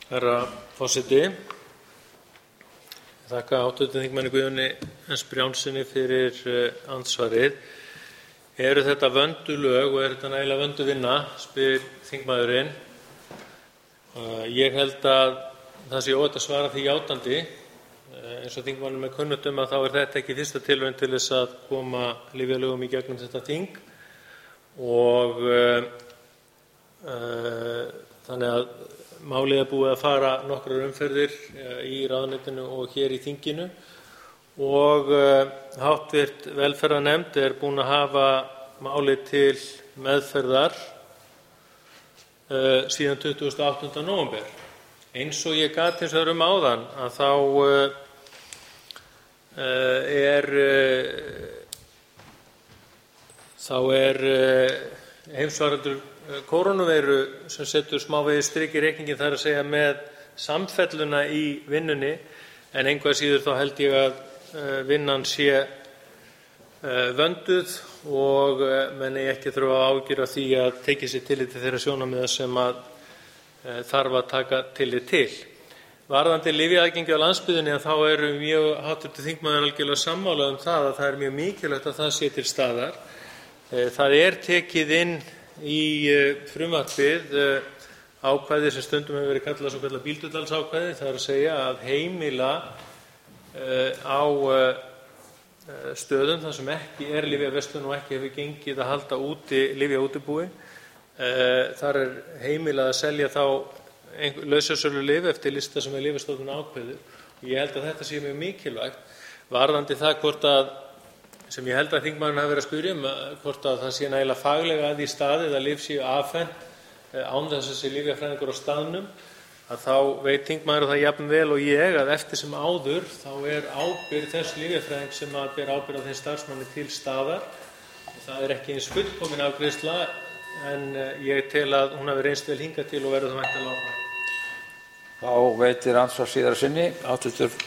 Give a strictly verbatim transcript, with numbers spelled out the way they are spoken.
Herra forseti. Þakka háttvirtum þingmanni Guðjóni S. Brjánssyni fyrir andsvarið. Eru þetta vönduð lög og er þetta nægilega vönduð vinna, spyr þingmaðurinn. Ég held að það sé óhætt að svara því játandi. Eins og þingmannum er kunnugt um að þá er þetta ekki fyrsta tilraun til þess að koma lyfjalögum í gegnum þetta þing og uh, þannig að málið er búið að fara nokkrar umferðir í ráðuneytinu og hér í þinginu og uh, háttvirt velferðarnefnd er búin að hafa málið til meðferðar uh, síðan tuttugasta og áttunda nóvember. Eins og ég gat hins vegar um áðan að þá uh, er uh, þá er uh, heimsfaraldur kórónuveiru sem setur smávegis strik í reikninginn, það er að segja með samfelluna í vinnunni, en engu að síður þá held ég að uh, vinnan sé uh, vönduð og uh, menn eigi ekki þurfa að ágjöra því að tekið sér tillit til þeirra sjónarmiða sem að uh, þarf að taka tillit til. Varðandi lyfjaaðgengi á landsbyggðinni þá eru mjög háttvirtur þingmaður algjörlega sammála um það að það er mjög mikilvægt að það sé til staðar. Uh, það er tekið inn í frumvarpið ákvæði sem stundum hefur verið kallað svokallað Bíldudalsákvæði, það er að segja að heimila á stöðum þar sem ekki er lyfjaverslun og ekki hefur gengið að halda úti lyfjaútibúi, þar er heimilað að selja þá lausasölulyf eftir lista sem er Lyfjastofnun ákveður. Ég held að þetta sé mjög mikilvægt varðandi það hvort að sem ég held að þingmaðurinn hafi verið að spyrja um hvort að það sé nægilega faglega að því staðið að lyf séu afhent án þess að sé lyfjafræðingur á staðnum, að þá veit þingmaður það jafn vel og ég að eftir sem áður þá er ábyrgð þess lyfjafræðing sem að ber ábyrgð á þeim starfsmanni til staðar. Það er ekki eins fullkomin afgreiðsla en ég tel að hún hafi reynst vel hingað til og verður það væntanlega áfram. Þá veitir andsvar síðara sinni háttvirtur